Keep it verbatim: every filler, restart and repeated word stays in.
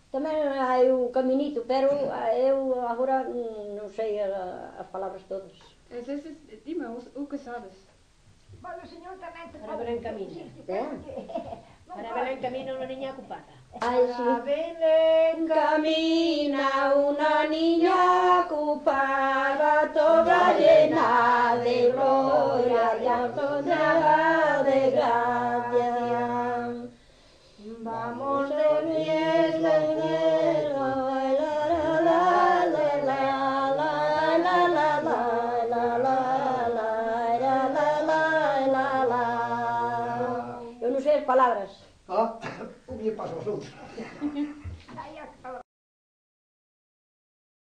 Tamén hai un caminito, pero eu agora non sei as palabras todas. Entonces, dime, o que sabes? Bueno, o señor tamén te Para Belén Camino. Para Belén Camino unha niña ocupada. Ai, sí. Para Belén Camina una niña ocupada, toda llena de gloria y toda de gracia. Vamos de fiesta en cielo, la la la la la la la la la la la la la la. Eu non sei as palabras. Ah, ni pasos outros. Aí acaba.